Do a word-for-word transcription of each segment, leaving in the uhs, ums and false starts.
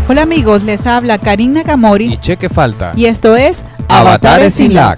Hola amigos, les habla Karin Nakamori y Cheque Falta. Y esto es Avatares sin lag.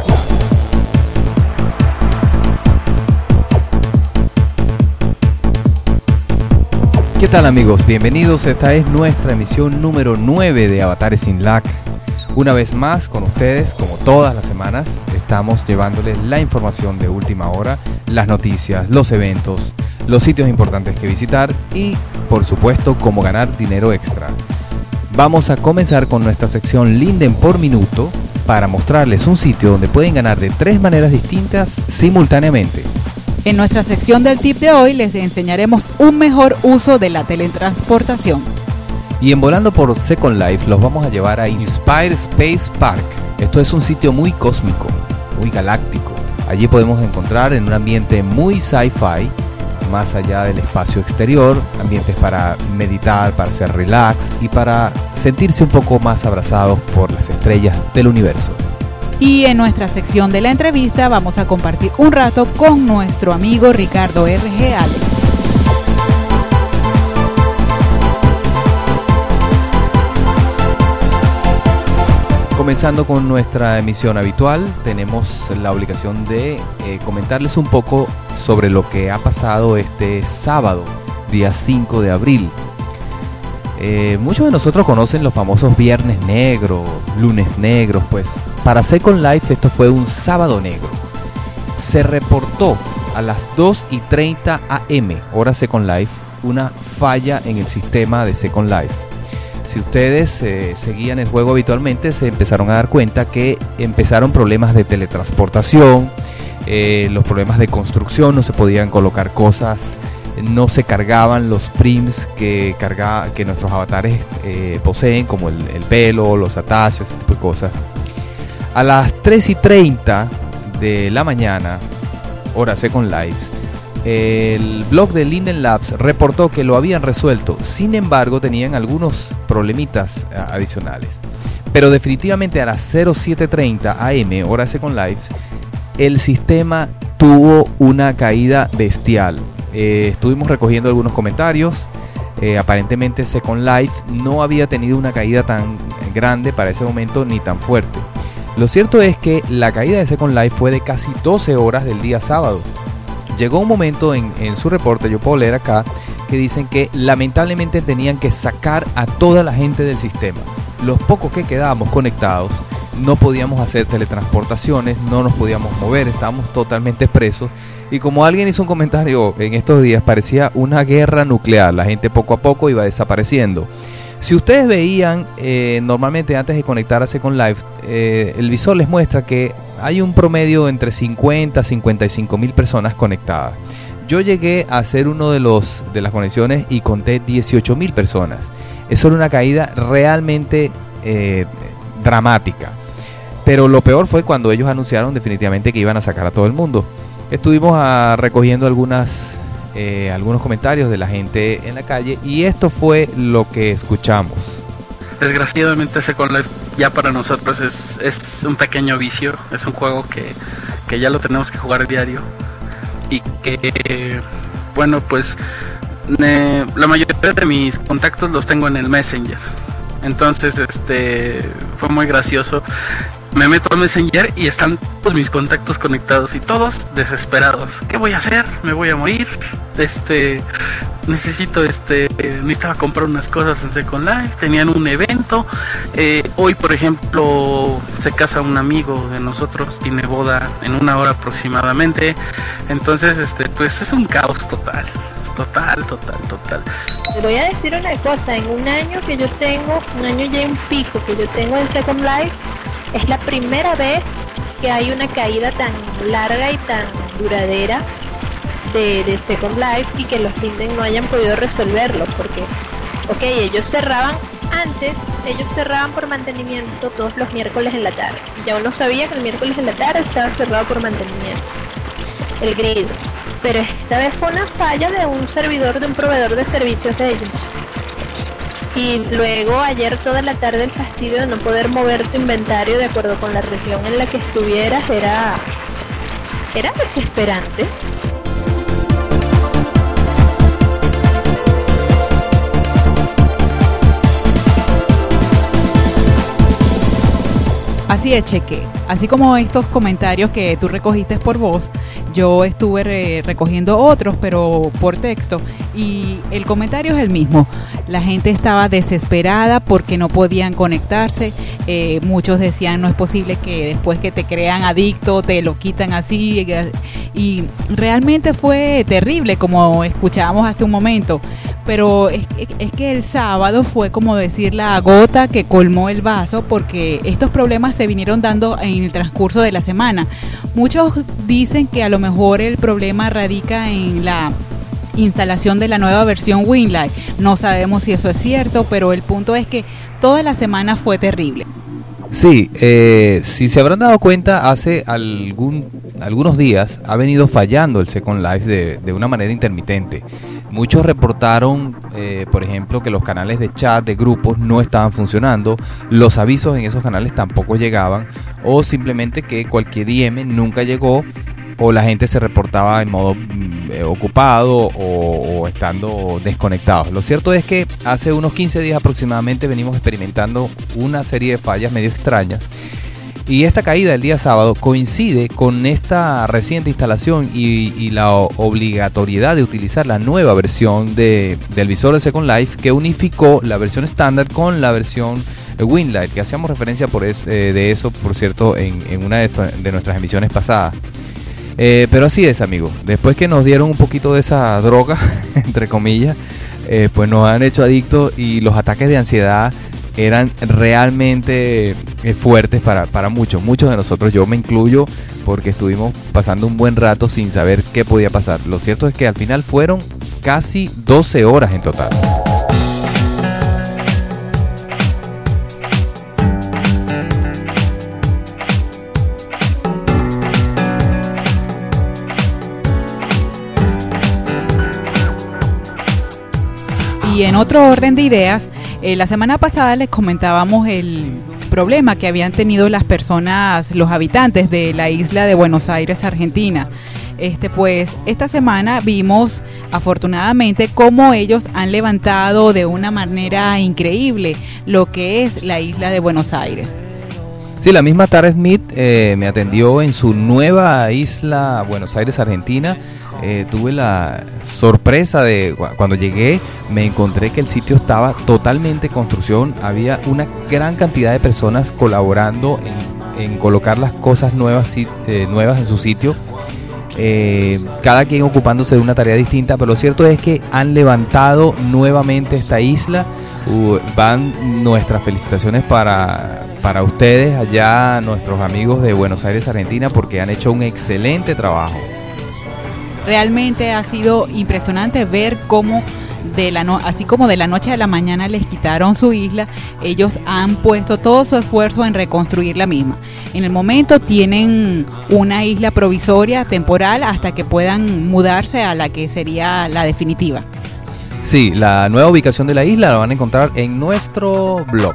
¿Qué tal amigos? Bienvenidos, esta es nuestra emisión número nueve de Avatares sin lag. Una vez más con ustedes, como todas las semanas, estamos llevándoles la información de última hora, las noticias, los eventos, los sitios importantes que visitar y, por supuesto, cómo ganar dinero extra. Vamos a comenzar con nuestra sección Linden por minuto para mostrarles un sitio donde pueden ganar de tres maneras distintas simultáneamente. En nuestra sección del tip de hoy les enseñaremos un mejor uso de la teletransportación. Y en Volando por Second Life los vamos a llevar a Inspire Space Park. Esto es un sitio muy cósmico, muy galáctico. Allí podemos encontrar en un ambiente muy sci-fi, más allá del espacio exterior, ambientes para meditar, para hacer relax y para sentirse un poco más abrazados por las estrellas del universo. Y en nuestra sección de la entrevista vamos a compartir un rato con nuestro amigo Ricardo R G Alex. Comenzando con nuestra emisión habitual, tenemos la obligación de eh, comentarles un poco sobre lo que ha pasado este sábado, día cinco de abril. Eh, muchos de nosotros conocen los famosos viernes negros, lunes negros, pues para Second Life esto fue un sábado negro. Se reportó a las dos y treinta a eme, hora Second Life, una falla en el sistema de Second Life. Si ustedes eh, seguían el juego habitualmente, se empezaron a dar cuenta que empezaron problemas de teletransportación, eh, los problemas de construcción, no se podían colocar cosas, no se cargaban los prims que, carga, que nuestros avatares eh, poseen, como el, el pelo, los atacios, ese tipo de cosas. A las tres y treinta de la mañana, hora Second Life, el blog de Linden Labs reportó que lo habían resuelto, sin embargo tenían algunos problemitas adicionales. Pero definitivamente a las cero siete treinta a eme, hora Second Life, el sistema tuvo una caída bestial. Eh, estuvimos recogiendo algunos comentarios. Eh, aparentemente Second Life no había tenido una caída tan grande para ese momento ni tan fuerte. Lo cierto es que la caída de Second Life fue de casi doce horas del día sábado. Llegó un momento en, en su reporte, yo puedo leer acá, que dicen que lamentablemente tenían que sacar a toda la gente del sistema. Los pocos que quedábamos conectados no podíamos hacer teletransportaciones, no nos podíamos mover, estábamos totalmente presos. Y como alguien hizo un comentario en estos días, parecía una guerra nuclear, la gente poco a poco iba desapareciendo. Si ustedes veían, eh, normalmente antes de conectar a Second Life, eh, el visor les muestra que hay un promedio entre cincuenta a cincuenta y cinco mil personas conectadas. Yo llegué a hacer uno de los de las conexiones y conté dieciocho mil personas. Eso era una caída realmente eh, dramática. Pero lo peor fue cuando ellos anunciaron definitivamente que iban a sacar a todo el mundo. Estuvimos a, recogiendo algunas... Eh, algunos comentarios de la gente en la calle y esto fue lo que escuchamos. Desgraciadamente Second Life ya para nosotros es, es un pequeño vicio, es un juego que, que ya lo tenemos que jugar diario y que bueno pues eh, la mayoría de mis contactos los tengo en el Messenger, entonces este fue muy gracioso. Me meto al Messenger y están todos mis contactos conectados y todos desesperados. ¿Qué voy a hacer? ¿Me voy a morir? Este, necesito, este, necesitaba comprar unas cosas en Second Life. Tenían un evento. Eh, hoy, por ejemplo, se casa un amigo de nosotros, tiene boda en una hora aproximadamente. Entonces, este, pues es un caos total. Total, total, total. Te voy a decir una cosa. En un año que yo tengo, un año ya un pico que yo tengo en Second Life, es la primera vez que hay una caída tan larga y tan duradera de, de Second Life y que los Linden no hayan podido resolverlo, porque, ok, ellos cerraban antes, ellos cerraban por mantenimiento todos los miércoles en la tarde. Ya uno sabía que el miércoles en la tarde estaba cerrado por mantenimiento, el grid, pero esta vez fue una falla de un servidor, de un proveedor de servicios de ellos. Y luego ayer toda la tarde el fastidio de no poder mover tu inventario de acuerdo con la región en la que estuvieras era era desesperante. Así es, Cheque. Así como estos comentarios que tú recogiste por voz, yo estuve re- recogiendo otros, pero por texto, y el comentario es el mismo. La gente estaba desesperada porque no podían conectarse. Eh, muchos decían, no es posible que después que te crean adicto te lo quitan así. Y realmente fue terrible, como escuchábamos hace un momento. Pero es, es que el sábado fue como decir la gota que colmó el vaso, porque estos problemas se vinieron dando en el transcurso de la semana. Muchos dicen que a lo mejor el problema radica en la instalación de la nueva versión Winlight. No sabemos si eso es cierto, pero el punto es que toda la semana fue terrible. Sí, eh, si se habrán dado cuenta, hace algún, algunos días ha venido fallando el Second Life de, de una manera intermitente. Muchos reportaron, eh, por ejemplo, que los canales de chat de grupos no estaban funcionando, los avisos en esos canales tampoco llegaban, o simplemente que cualquier I M nunca llegó, o la gente se reportaba en modo eh, ocupado o, o estando desconectados. Lo cierto es que hace unos quince días aproximadamente venimos experimentando una serie de fallas medio extrañas, y esta caída del día sábado coincide con esta reciente instalación y, y la obligatoriedad de utilizar la nueva versión de, del visor de Second Life, que unificó la versión estándar con la versión Winlight, que hacíamos referencia por eso, eh, de eso, por cierto, en, en una de, esto, de nuestras emisiones pasadas. Eh, pero así es, amigos, después que nos dieron un poquito de esa droga, entre comillas, eh, pues nos han hecho adictos, y los ataques de ansiedad eran realmente eh, fuertes para, para muchos, muchos de nosotros, yo me incluyo, porque estuvimos pasando un buen rato sin saber qué podía pasar. Lo cierto es que al final fueron casi doce horas en total. Y en otro orden de ideas, eh, la semana pasada les comentábamos el problema que habían tenido las personas, los habitantes de la isla de Buenos Aires, Argentina. Este, pues, esta semana vimos, afortunadamente, cómo ellos han levantado de una manera increíble lo que es la isla de Buenos Aires. Sí, la misma Tara Smith eh, me atendió en su nueva isla, Buenos Aires, Argentina. Eh, tuve la sorpresa de cuando llegué, me encontré que el sitio estaba totalmente en construcción. Había una gran cantidad de personas colaborando en, en colocar las cosas nuevas, eh, nuevas en su sitio. Eh, cada quien ocupándose de una tarea distinta, pero lo cierto es que han levantado nuevamente esta isla. Uh, van nuestras felicitaciones para, para ustedes allá, nuestros amigos de Buenos Aires, Argentina, porque han hecho un excelente trabajo. Realmente ha sido impresionante ver cómo, de la no, así como de la noche a la mañana les quitaron su isla, ellos han puesto todo su esfuerzo en reconstruir la misma. En el momento tienen una isla provisoria, temporal, hasta que puedan mudarse a la que sería la definitiva. Sí, la nueva ubicación de la isla la van a encontrar en nuestro blog.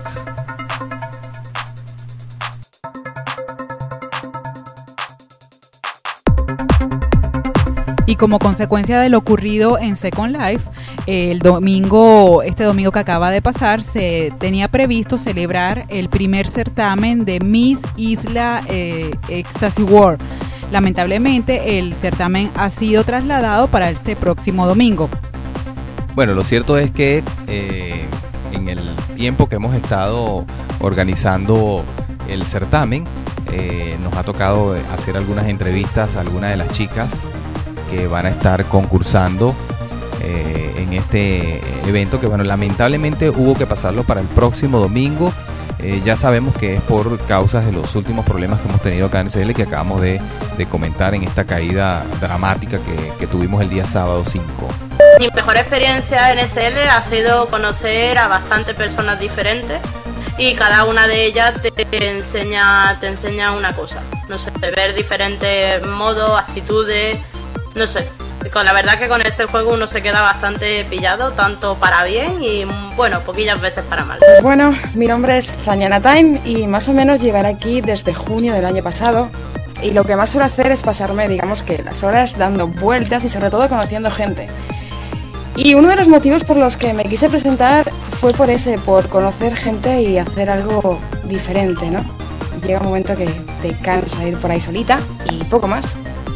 Y como consecuencia de lo ocurrido en Second Life, el domingo, este domingo que acaba de pasar, se tenía previsto celebrar el primer certamen de Miss Isla eh, Ecstasy World. Lamentablemente, el certamen ha sido trasladado para este próximo domingo. Bueno, lo cierto es que eh, en el tiempo que hemos estado organizando el certamen, eh, nos ha tocado hacer algunas entrevistas a algunas de las chicas que van a estar concursando eh, en este evento, que bueno, lamentablemente hubo que pasarlo para el próximo domingo. Eh, ya sabemos que es por causas de los últimos problemas que hemos tenido acá en S L, que acabamos de, de comentar en esta caída dramática que, que tuvimos el día sábado cinco. Mi mejor experiencia en S L ha sido conocer a bastantes personas diferentes, y cada una de ellas te, te enseña te enseña una cosa. No sé, ver diferentes modos, actitudes, no sé. Con la verdad que con este juego uno se queda bastante pillado, tanto para bien y, bueno, poquillas veces para mal. Bueno, mi nombre es Zañana Time y más o menos llevaré aquí desde junio del año pasado. Y lo que más suelo hacer es pasarme, digamos que las horas dando vueltas y sobre todo conociendo gente. Y uno de los motivos por los que me quise presentar fue por ese, por conocer gente y hacer algo diferente, ¿no? llega un momento que te cansa de ir por ahí solita y poco más.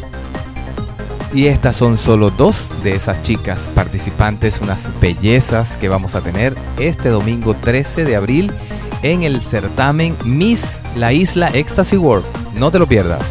Y estas son solo dos de esas chicas participantes, unas bellezas que vamos a tener este domingo trece de abril en el certamen Miss La Isla Ecstasy World. No te lo pierdas.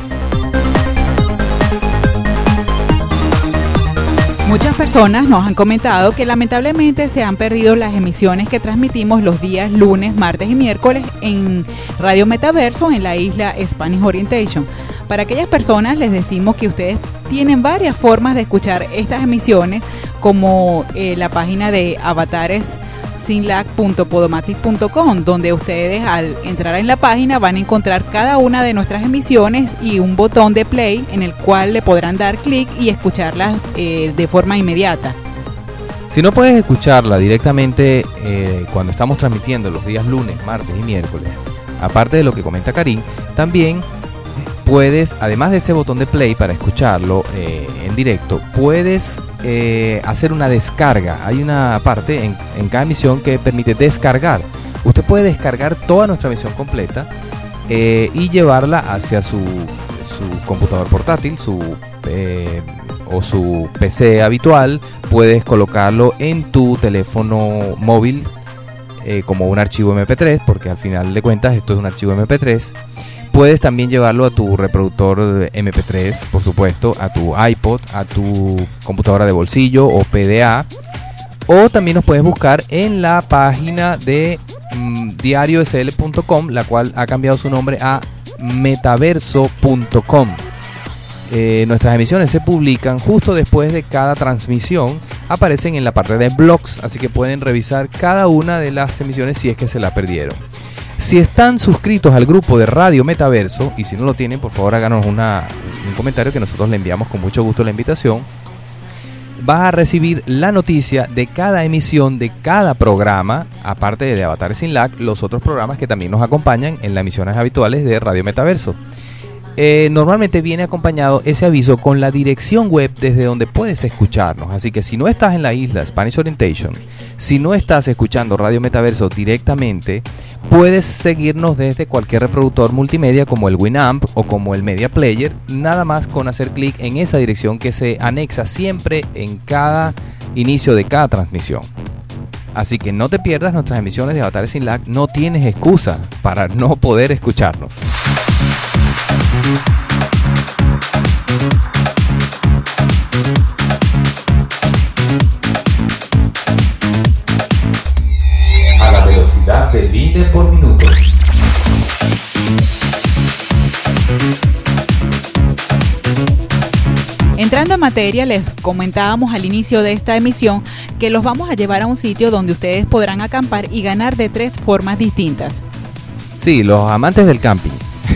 Muchas personas nos han comentado que lamentablemente se han perdido las emisiones que transmitimos los días lunes, martes y miércoles en Radio Metaverso en la isla Spanish Orientation. Para aquellas personas les decimos que ustedes tienen varias formas de escuchar estas emisiones, como eh, la página de avatares sin lag punto podomatic punto com, donde ustedes al entrar en la página van a encontrar cada una de nuestras emisiones y un botón de play en el cual le podrán dar clic y escucharlas eh, de forma inmediata. Si no puedes escucharla directamente eh, cuando estamos transmitiendo los días lunes, martes y miércoles, aparte de lo que comenta Karim, también puedes, además de ese botón de play para escucharlo eh, en directo, puedes eh, hacer una descarga. Hay una parte en, en cada emisión que permite descargar. Usted puede descargar toda nuestra emisión completa eh, y llevarla hacia su, su computador portátil, su eh, o su P C habitual. Puedes colocarlo en tu teléfono móvil eh, como un archivo eme pe tres, porque al final de cuentas esto es un archivo eme pe tres. Puedes también llevarlo a tu reproductor eme pe tres, por supuesto, a tu iPod, a tu computadora de bolsillo o P D A. O también nos puedes buscar en la página de mmm, diario ese ele punto com, la cual ha cambiado su nombre a metaverso punto com. Eh, nuestras emisiones se publican justo después de cada transmisión, aparecen en la parte de blogs, así que pueden revisar cada una de las emisiones si es que se la perdieron. Si están suscritos al grupo de Radio Metaverso, y si no lo tienen, por favor háganos una, un comentario que nosotros le enviamos con mucho gusto la invitación, vas a recibir la noticia de cada emisión de cada programa, aparte de Avatares sin Lag, los otros programas que también nos acompañan en las emisiones habituales de Radio Metaverso. Eh, normalmente viene acompañado ese aviso con la dirección web desde donde puedes escucharnos. Así que si no estás en la isla Spanish Orientation, si no estás escuchando Radio Metaverso directamente, puedes seguirnos desde cualquier reproductor multimedia como el Winamp o como el Media Player, nada más con hacer clic en esa dirección que se anexa siempre en cada inicio de cada transmisión. Así que no te pierdas nuestras emisiones de Avatares sin Lag, no tienes excusa para no poder escucharnos. A la velocidad de Linder por minuto. Entrando en materia, les comentábamos al inicio de esta emisión que los vamos a llevar a un sitio donde ustedes podrán acampar y ganar de tres formas distintas. Sí, los amantes del camping.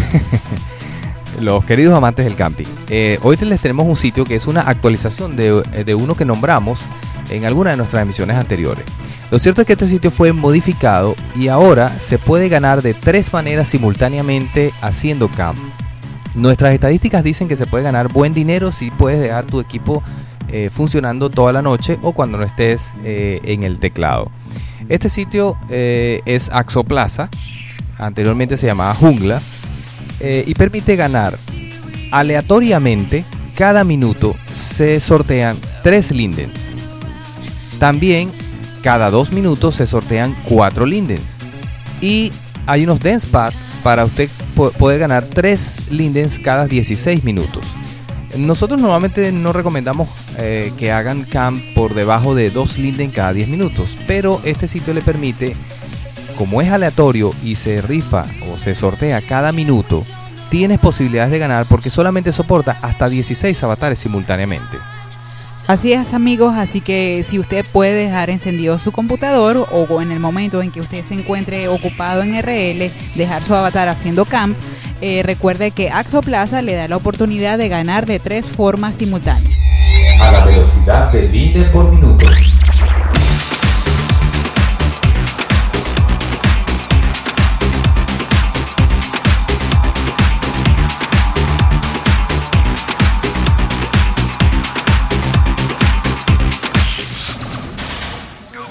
Los queridos amantes del camping. Eh, hoy les tenemos un sitio que es una actualización de, de uno que nombramos en alguna de nuestras emisiones anteriores. Lo cierto es que este sitio fue modificado y ahora se puede ganar de tres maneras simultáneamente haciendo camp. Nuestras estadísticas dicen que se puede ganar buen dinero si puedes dejar tu equipo eh, funcionando toda la noche o cuando no estés eh, en el teclado. Este sitio eh, es Axoplaza, anteriormente se llamaba Jungla, eh, y permite ganar aleatoriamente. Cada minuto se sortean tres lindens. También cada dos minutos se sortean cuatro lindens. Y hay unos dance pads para usted po- poder ganar tres lindens cada dieciséis minutos. Nosotros normalmente no recomendamos eh, que hagan camp por debajo de dos lindens cada diez minutos, pero este sitio le permite, como es aleatorio y se rifa o se sortea cada minuto, tienes posibilidades de ganar porque solamente soporta hasta dieciséis avatares simultáneamente. Así es, amigos, así que si usted puede dejar encendido su computador o en el momento en que usted se encuentre ocupado en erre ele, dejar su avatar haciendo camp, eh, recuerde que Axoplaza le da la oportunidad de ganar de tres formas simultáneas. A la velocidad de Linder por minuto.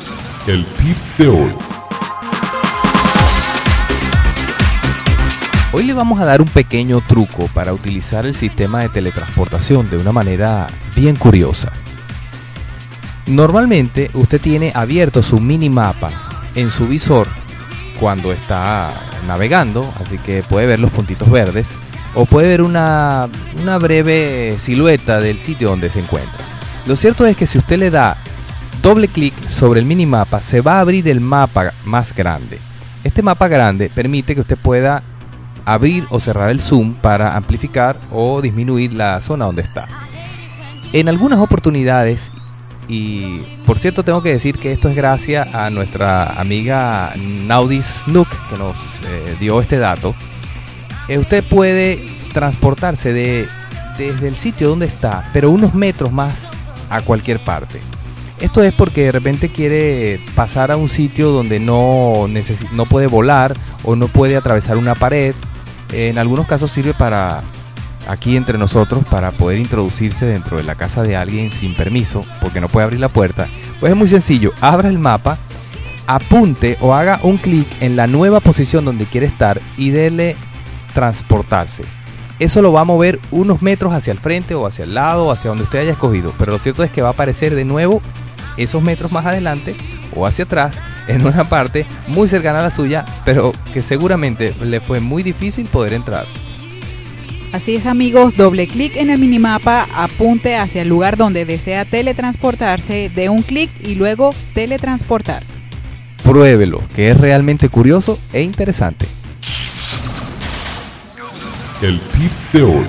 El tip de hoy. Hoy le vamos a dar un pequeño truco para utilizar el sistema de teletransportación de una manera bien curiosa. Normalmente usted tiene abierto su minimapa en su visor cuando está navegando, así que puede ver los puntitos verdes o puede ver una, una breve silueta del sitio donde se encuentra. Lo cierto es que si usted le da doble clic sobre el minimapa, se va a abrir el mapa más grande. Este mapa grande permite que usted pueda abrir o cerrar el zoom para amplificar o disminuir la zona donde está. En algunas oportunidades, y por cierto tengo que decir que esto es gracias a nuestra amiga Naudi Snook que nos eh, dio este dato, eh, usted puede transportarse de, desde el sitio donde está, pero unos metros más a cualquier parte. Esto es porque de repente quiere pasar a un sitio donde no, necesi- no puede volar o no puede atravesar una pared. En algunos casos sirve para, aquí entre nosotros, para poder introducirse dentro de la casa de alguien sin permiso, porque no puede abrir la puerta. Pues es muy sencillo, abra el mapa, apunte o haga un clic en la nueva posición donde quiere estar y dele transportarse. Eso lo va a mover unos metros hacia el frente o hacia el lado o hacia donde usted haya escogido, pero lo cierto es que va a aparecer de nuevo esos metros más adelante o hacia atrás en una parte muy cercana a la suya, pero que seguramente le fue muy difícil poder entrar. Así es, amigos, doble clic en el minimapa, apunte hacia el lugar donde desea teletransportarse, de un clic y luego teletransportar. Pruébelo, que es realmente curioso e interesante. El tip de hoy.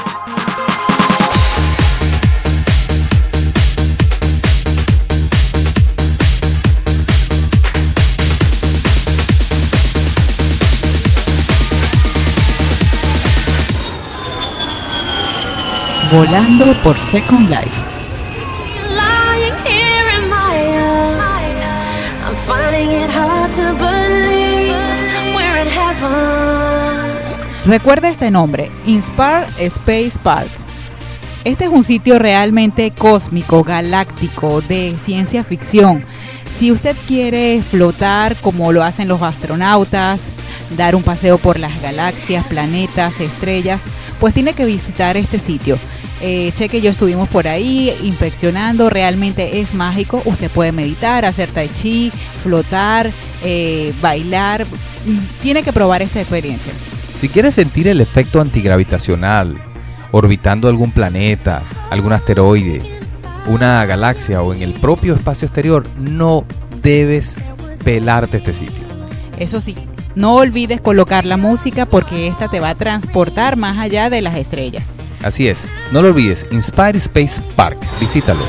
Volando por Second Life. Lying here in my arms, I'm finding it hard to believe we're in heaven. Recuerda este nombre, Inspire Space Park. Este es un sitio realmente cósmico, galáctico, de ciencia ficción. Si usted quiere flotar como lo hacen los astronautas, dar un paseo por las galaxias, planetas, estrellas, pues tiene que visitar este sitio. Eh, Cheque y yo estuvimos por ahí inspeccionando, realmente es mágico. Usted puede meditar, hacer tai chi, flotar, eh, bailar. Tiene que probar esta experiencia. Si quiere sentir el efecto antigravitacional, orbitando algún planeta, algún asteroide, una galaxia o en el propio espacio exterior, no debes pelarte este sitio. Eso sí, no olvides colocar la música porque esta te va a transportar más allá de las estrellas. Así es, no lo olvides, Inspire Space Park, visítalo.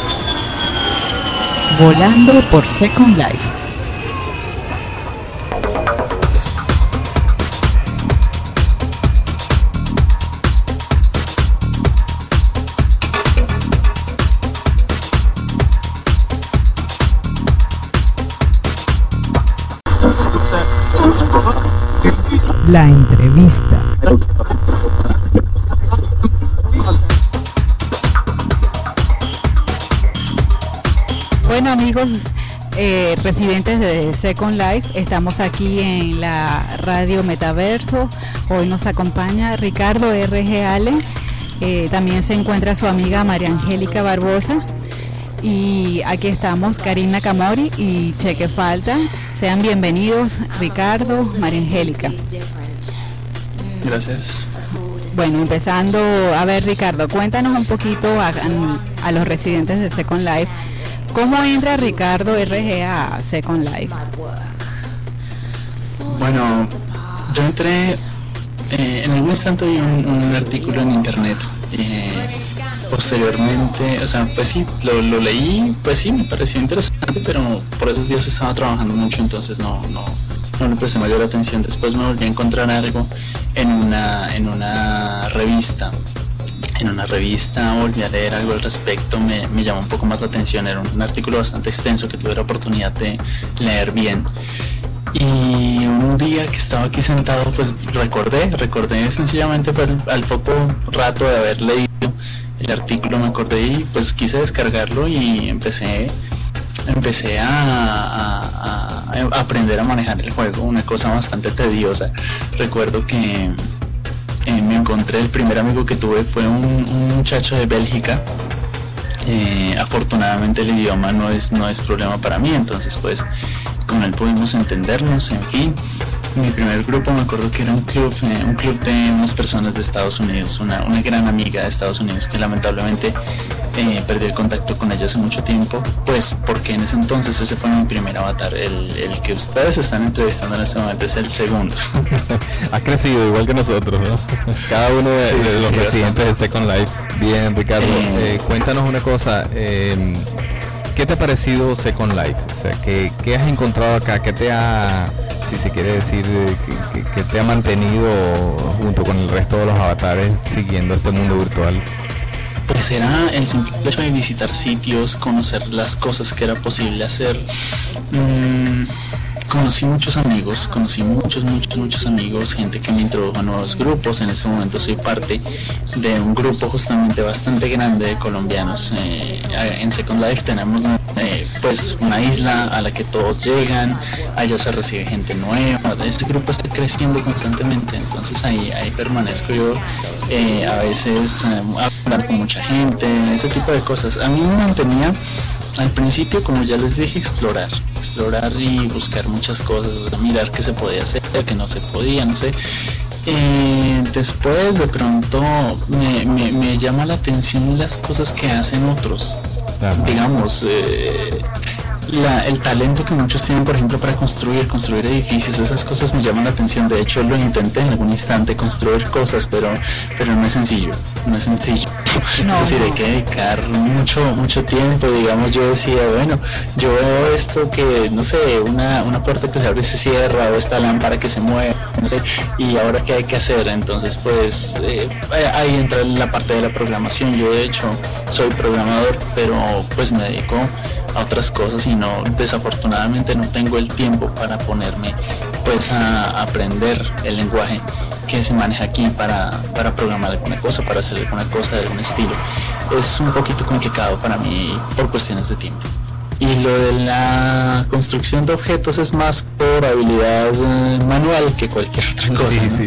Volando por Second Life. La entrevista. Bueno, amigos, eh, residentes de Second Life, estamos aquí en la radio Metaverso. Hoy nos acompaña Ricardo R G Allen, eh, también se encuentra su amiga María Angélica Barbosa y aquí estamos Karina Camori y Cheque Falta. Sean bienvenidos, Ricardo, María Angélica. Gracias. Bueno, empezando, a ver, Ricardo, cuéntanos un poquito a, a los residentes de Second Life, ¿cómo entra Ricardo R G a Second Life? Bueno, yo entré, eh, en algún instante vi un, un artículo en internet, eh, posteriormente, o sea, pues sí, lo, lo leí, pues sí, me pareció interesante, pero por esos días estaba trabajando mucho, entonces no, no, no le presté mayor atención. Después me volví a encontrar algo en una, en una revista, en una revista volví a leer algo al respecto, me, me llamó un poco más la atención, era un, un artículo bastante extenso que tuve la oportunidad de leer bien. Y un día que estaba aquí sentado, pues recordé, recordé sencillamente al, al poco rato de haber leído el artículo, me acordé y pues quise descargarlo y empecé empecé a, a, a aprender a manejar el juego, una cosa bastante tediosa. Recuerdo que eh, me encontré, el primer amigo que tuve fue un, un muchacho de Bélgica. Eh, afortunadamente el idioma no es, no es problema para mí, entonces pues con él pudimos entendernos, en fin. Mi primer grupo me acuerdo que era un club, eh, un club de unas personas de Estados Unidos, una, una gran amiga de Estados Unidos que lamentablemente eh, perdí el contacto con ella hace mucho tiempo, pues porque en ese entonces ese fue mi primer avatar. El, el que ustedes están entrevistando en este momento es el segundo. Has crecido igual que nosotros, ¿no? Cada uno de, Sí, de sí, los sí, residentes de Second Life. Bien, Ricardo, Eh, eh, cuéntanos una cosa. Eh, ¿Qué te ha parecido Second Life? O sea, ¿qué, qué has encontrado acá? ¿Qué te ha, si se quiere decir, eh, que, que- que te ha mantenido junto con el resto de los avatares siguiendo este mundo virtual? Pues era el simple hecho de visitar sitios, conocer las cosas que era posible hacer. Mm, conocí muchos amigos, conocí muchos, muchos, muchos amigos, gente que me introdujo a nuevos grupos. En ese momento soy parte de un grupo justamente bastante grande de colombianos. Eh, en Second Life tenemos eh, pues una isla a la que todos llegan, allá se recibe gente nueva. Este grupo está creciendo constantemente, entonces ahí, ahí permanezco yo. Eh, a veces eh, hablar con mucha gente, ese tipo de cosas. A mí me mantenía al principio, como ya les dije, explorar, explorar y buscar muchas cosas, mirar qué se podía hacer, qué no se podía, no sé. Eh, después de pronto me, me, me llama la atención las cosas que hacen otros. Ajá. Digamos, eh, la, el talento que muchos tienen, por ejemplo, para construir, construir edificios, esas cosas me llaman la atención. De hecho, lo intenté en algún instante construir cosas, pero, pero no es sencillo, no es sencillo. No, es decir, no. hay que dedicar mucho, mucho tiempo. Digamos, yo decía, bueno, yo veo esto que, no sé, una, una puerta que se abre y se cierra, o esta lámpara que se mueve, no sé, y ahora qué hay que hacer. Entonces, pues, eh, ahí entra la parte de la programación. Yo, de hecho, soy programador, pero pues me dedico a otras cosas y no, desafortunadamente no tengo el tiempo para ponerme pues a aprender el lenguaje que se maneja aquí para, para programar alguna cosa, para hacer alguna cosa de algún estilo. Es un poquito complicado para mí por cuestiones de tiempo. Y lo de la construcción de objetos es más por habilidad eh, manual que cualquier otra cosa, Sí, ¿no? sí.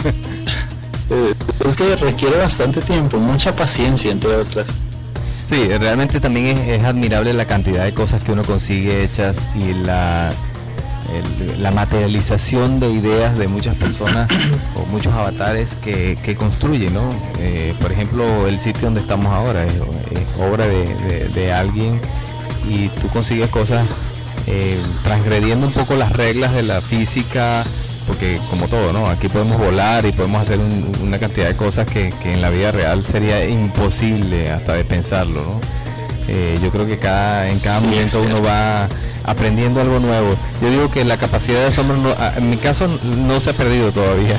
Eh, es que requiere bastante tiempo, mucha paciencia, entre otras. Sí, realmente también es, es admirable la cantidad de cosas que uno consigue hechas y la, el- la materialización de ideas de muchas personas o muchos avatares que, que construyen, ¿no? Eh, por ejemplo, el sitio donde estamos ahora es, es obra de, de- de alguien y tú consigues cosas eh, transgrediendo un poco las reglas de la física, porque como todo, ¿no? Aquí podemos volar y podemos hacer un- una cantidad de cosas que, que en la vida real sería imposible hasta de pensarlo, ¿no? Eh, yo creo que cada, en cada Sí, momento es uno cierto. va aprendiendo algo nuevo. Yo digo que la capacidad de asombro, no- a- en mi caso, no se ha perdido todavía.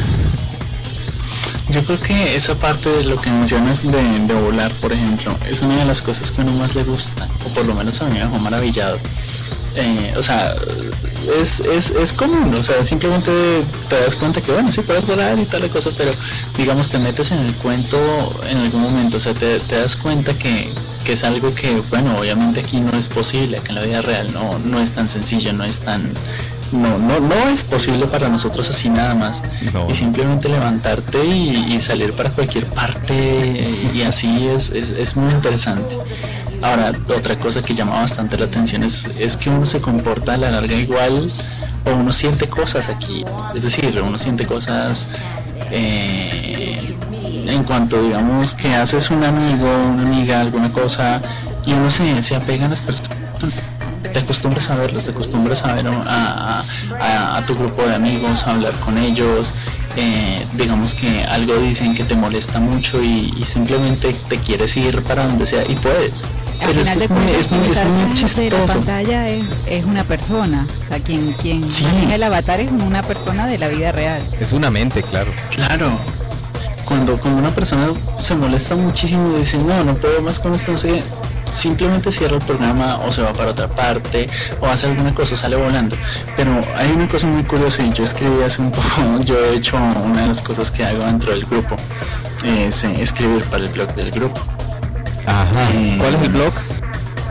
Yo creo que esa parte de lo que mencionas de, de volar, por ejemplo, es una de las cosas que a uno más le gusta, o por lo menos a mí me dejó maravillado. Eh, o sea, es, es, es común, o sea, simplemente te das cuenta que bueno, sí puedes volar y tal cosa, pero digamos te metes en el cuento en algún momento, o sea, te, te das cuenta que, que es algo que, bueno, obviamente aquí no es posible, que en la vida real no, no es tan sencillo, no es tan... No, no, no es posible para nosotros así nada más. No. Y simplemente levantarte y, y salir para cualquier parte y así es, es, es muy interesante. Ahora, otra cosa que llama bastante la atención es, es que uno se comporta a la larga igual o uno siente cosas aquí. Es decir, uno siente cosas eh, en cuanto, digamos, que haces un amigo, una amiga, alguna cosa y uno se, se apega a las personas. Te acostumbras a verlos, te acostumbras a ver a, a, a tu grupo de amigos, a hablar con ellos, eh, digamos que algo dicen que te molesta mucho y, y simplemente te quieres ir para donde sea y puedes. Al Pero es final que de es muy, cuentas, es muy, quien es está muy detrás de la chistoso. pantalla es, es una persona, o sea, quien, quien Sí. maneja el avatar es una persona de la vida real. Es una mente, claro. Claro. Cuando, cuando una persona se molesta muchísimo y dice, no, no puedo más con esto, no sé, simplemente cierra el programa o se va para otra parte o hace alguna cosa, sale volando. Pero hay una cosa muy curiosa y yo escribí hace un poco, yo he hecho una de las cosas que hago dentro del grupo, es eh, escribir para el blog del grupo. Ajá. Eh, ¿Cuál es el blog?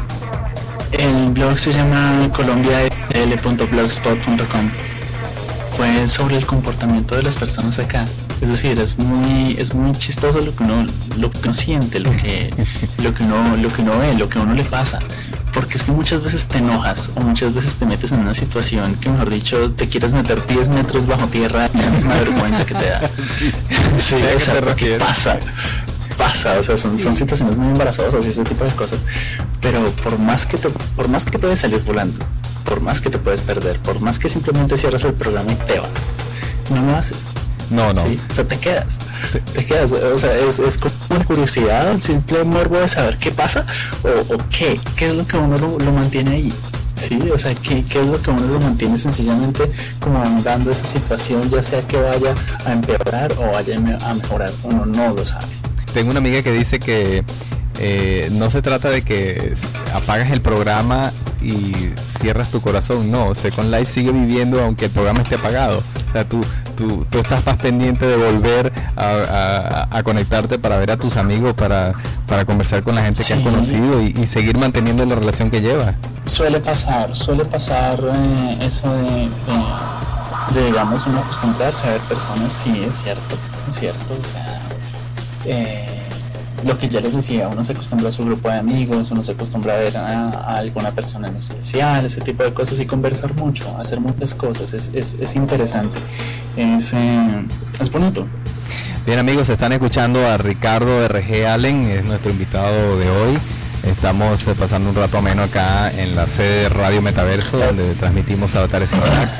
El blog se llama colombia f l punto blogspot punto com. fue sobre el comportamiento de las personas acá. Es decir, es muy es muy chistoso lo que uno lo que uno siente, lo que lo que uno lo que uno ve, lo que a uno le pasa. Porque es que muchas veces te enojas o muchas veces te metes en una situación que, mejor dicho, te quieres meter diez metros bajo tierra y es una vergüenza que te da. Sí, sí, o sea, porque pasa, pasa, o sea, son, son situaciones muy embarazosas y ese tipo de cosas. Pero por más que te, por más que puedes salir volando, por más que te puedes perder, por más que simplemente cierras el programa y te vas, no lo haces. No, no. Sí, o sea, te quedas, te quedas, o sea, es, es como una curiosidad, el simple morbo de saber qué pasa o, o qué, qué es lo que uno lo, lo mantiene ahí, sí, o sea, qué, qué es lo que uno lo mantiene sencillamente como andando esa situación, ya sea que vaya a empeorar o vaya a mejorar, uno no lo sabe. Tengo una amiga que dice que eh, no se trata de que apagas el programa y cierras tu corazón, no, Second Life sigue viviendo aunque el programa esté apagado, o sea, tú Tú, tú estás más pendiente de volver a, a, a conectarte para ver a tus amigos, para, para conversar con la gente sí. que has conocido y, y seguir manteniendo la relación que llevas. Suele pasar, suele pasar eh, eso de, de, de, digamos, uno acostumbrarse a ver personas, sí, es cierto, es cierto, o sea, eh, lo que ya les decía, uno se acostumbra a su grupo de amigos, uno se acostumbra a ver a, a alguna persona en especial, ese tipo de cosas y conversar mucho, hacer muchas cosas, es, es, es interesante, es, eh, es bonito. Bien amigos, están escuchando a Ricardo R G Allen, es nuestro invitado de hoy. Estamos eh, pasando un rato ameno acá en la sede de Radio Metaverso, donde transmitimos Avatares sin Lag.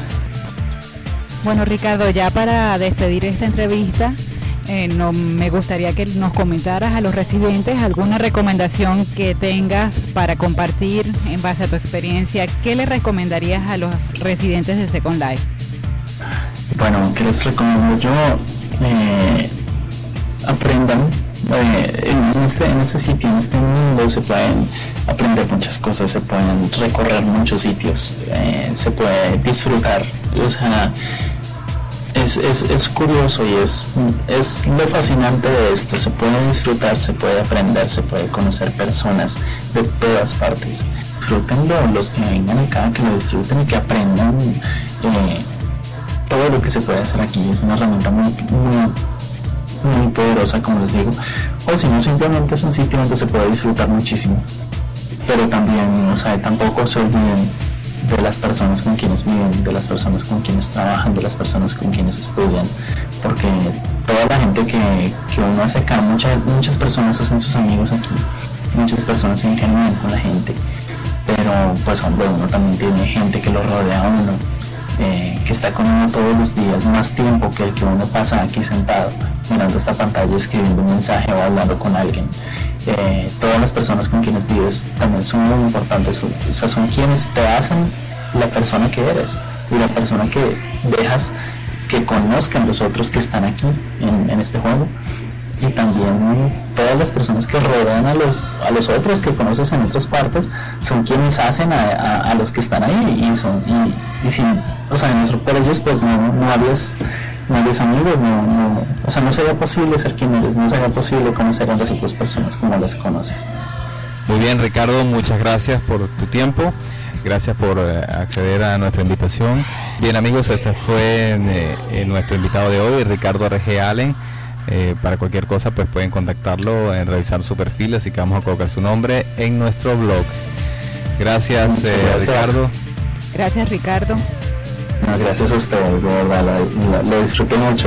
Bueno Ricardo, ya para despedir esta entrevista, Eh, no, me gustaría que nos comentaras a los residentes alguna recomendación que tengas para compartir en base a tu experiencia. ¿Qué le recomendarías a los residentes de Second Life? Bueno, ¿qué les recomiendo yo? Eh, aprendan. Eh, en, este, en este sitio, en este mundo se pueden aprender muchas cosas, se pueden recorrer muchos sitios, eh, se puede disfrutar. O sea, Es, es, es curioso y es, es lo fascinante de esto, se puede disfrutar, se puede aprender, se puede conocer personas de todas partes. Disfrútenlo, los que vengan acá, que lo disfruten y que aprendan eh, todo lo que se puede hacer aquí. Es una herramienta muy, muy, muy poderosa, como les digo, o si no, simplemente es un sitio donde se puede disfrutar muchísimo, pero también, o sea, tampoco se olviden de las personas con quienes viven, de las personas con quienes trabajan, de las personas con quienes estudian, porque toda la gente que, que uno hace acá, muchas, muchas personas hacen sus amigos aquí, muchas personas se ingenian con la gente, pero pues hombre, uno también tiene gente que lo rodea a uno, eh, que está con uno todos los días, más tiempo que el que uno pasa aquí sentado, mirando esta pantalla, escribiendo un mensaje o hablando con alguien. Eh, todas las personas con quienes vives también son muy importantes, o sea, son quienes te hacen la persona que eres y la persona que dejas que conozcan los otros que están aquí en, en este juego, y también todas las personas que rodean a los a los otros que conoces en otras partes son quienes hacen a, a, a los que están ahí, y son y, y sin, o sea, por ellos pues no, no habías no habías amigos, no, no, o sea, no sería posible ser quien eres, no sería posible conocer a las otras personas como las conoces. Muy bien Ricardo, muchas gracias por tu tiempo. Gracias por eh, acceder a nuestra invitación. Bien amigos, este fue eh, nuestro invitado de hoy, Ricardo R G Allen. Eh, para cualquier cosa pues pueden contactarlo, en revisar su perfil, así que vamos a colocar su nombre en nuestro blog. Gracias, eh, gracias. Ricardo. Gracias Ricardo. No, gracias a ustedes, de verdad, lo, lo, lo disfruté mucho.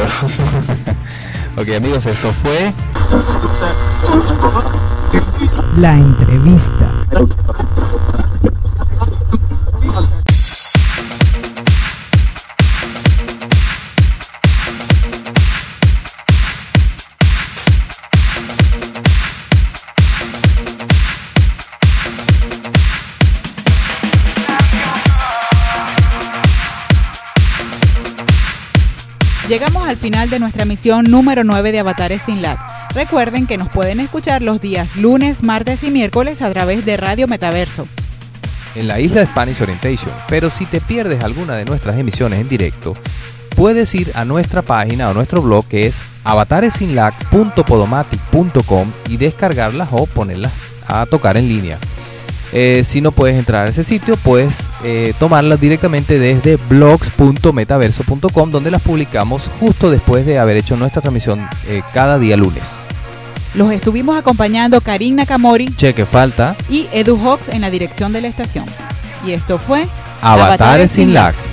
Ok amigos, esto fue la entrevista. Llegamos al final de nuestra misión número nueve de Avatares sin Lag. Recuerden que nos pueden escuchar los días lunes, martes y miércoles a través de Radio Metaverso, en la isla de Spanish Orientation. Pero si te pierdes alguna de nuestras emisiones en directo, puedes ir a nuestra página o nuestro blog, que es avatares sin lag punto podomatic punto com, y descargarlas o ponerlas a tocar en línea. Eh, si no puedes entrar a ese sitio, puedes eh, tomarlas directamente desde blogs punto metaverso punto com, donde las publicamos justo después de haber hecho nuestra transmisión eh, cada día lunes. Los estuvimos acompañando Karin Nakamori, Cheque falta y Edu Hawks en la dirección de la estación. Y esto fue Avatares sin lag.